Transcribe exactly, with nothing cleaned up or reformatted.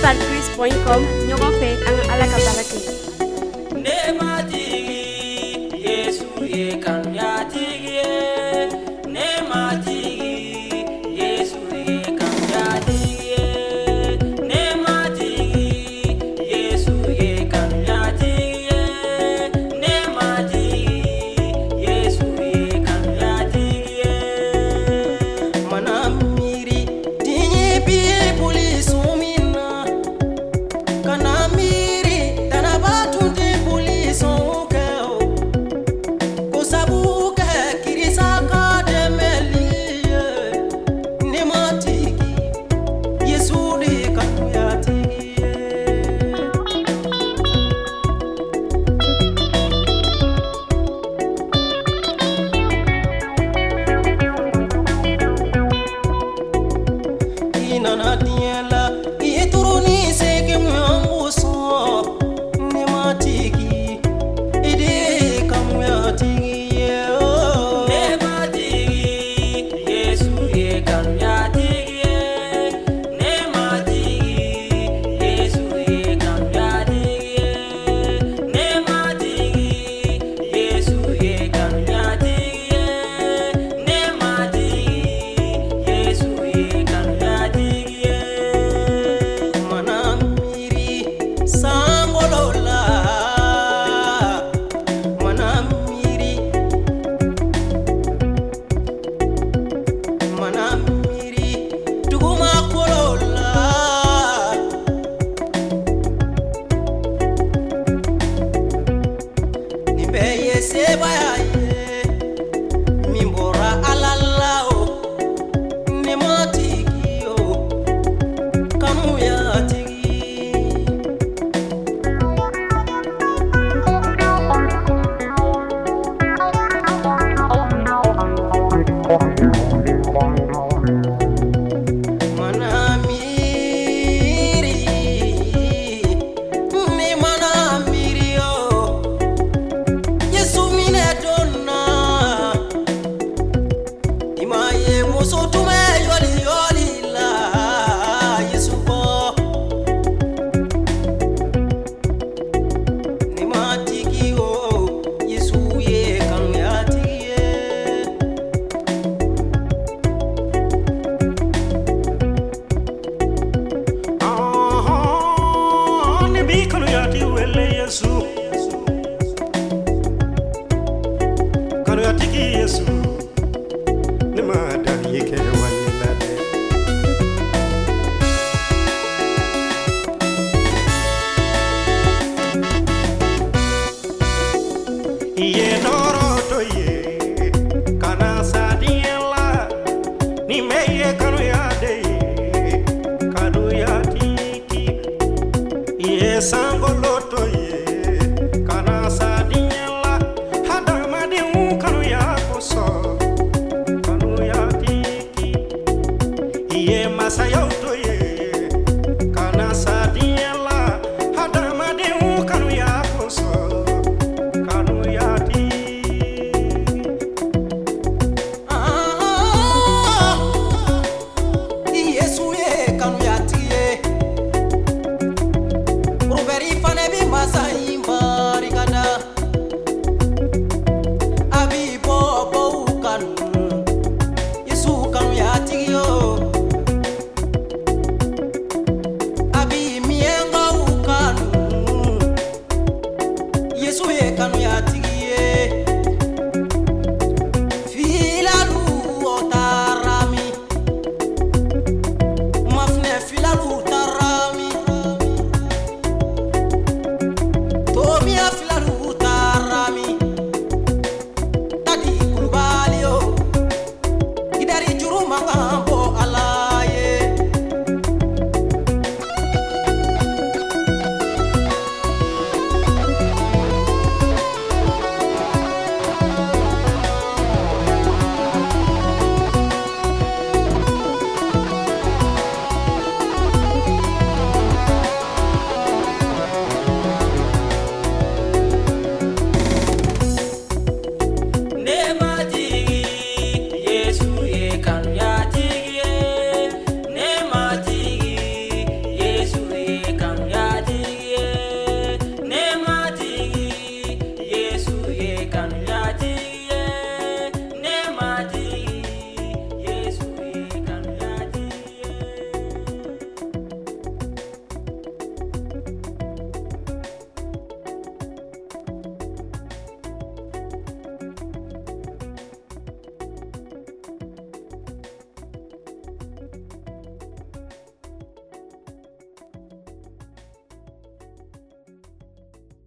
Star Cruise point com ɲɔgɔn fɛ an ka Ala ka baara kɛ. Ne matigi Yesu ye kanuɲatigi ye. Ne matigi Yesu ye kanuɲatigi ye. Ne matigi Yesu ye kanuɲatigi ye. Ne matigi Yesu ye kanuɲatigi ye. Mana miri dinyi bi polisu mina kana miri tanaba tunti polisu ke ko sabu ke kirisa ka demeli ne matigi Yesu de kanuɲatigi ye. Nana diela ituruni sege mwanguso ne matigi ide kamuatigi ye. Ne matigi Yesu ye kanuɲatigi ye. Ne matigi Yesu ye kanuɲatigi ye. Ne matigi Yesu ye kanuɲatigi ye. Ne matigi Yesu ye kanuɲatigi ye. Mana miri sangolola mana miri mana miri duguma kolola ni beye sebaya ye min bɔra Ala la o ne matigi o kanuɲatigi. Mana miri ni mana miri o Yesu mine donna imaye muso tume yoli yoli la Yesu ko ni matigi o Yesu ye kanuɲatigi ye. Ah, ne bi kanuɲatigi wele Yesu. Kanuɲatigi Yesu. Ne ma dan ye kɛ wale la dɛ. I ye nɔrɔ dɔ ye.